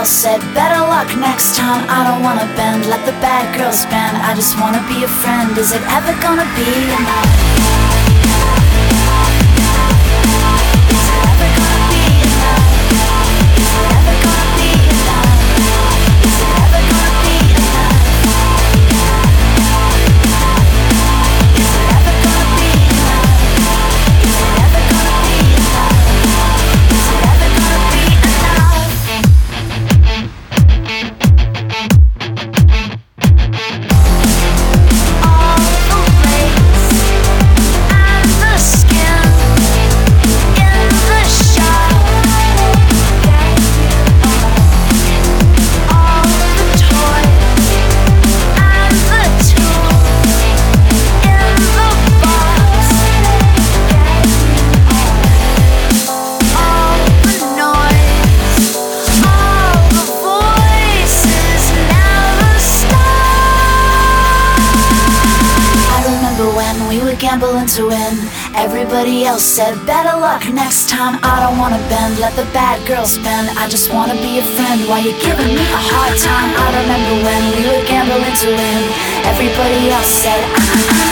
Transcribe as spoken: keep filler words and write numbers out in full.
else said, better luck next time. I don't wanna bend, let the bad girls bend. I just wanna be a friend. Is it ever gonna be enough? Gambling to win. Everybody else said, better luck next time. I don't wanna bend, let the bad girls spend. I just wanna be a friend. Why you giving me a hard time? I remember when we were gambling to win. Everybody else said, ah, ah, ah.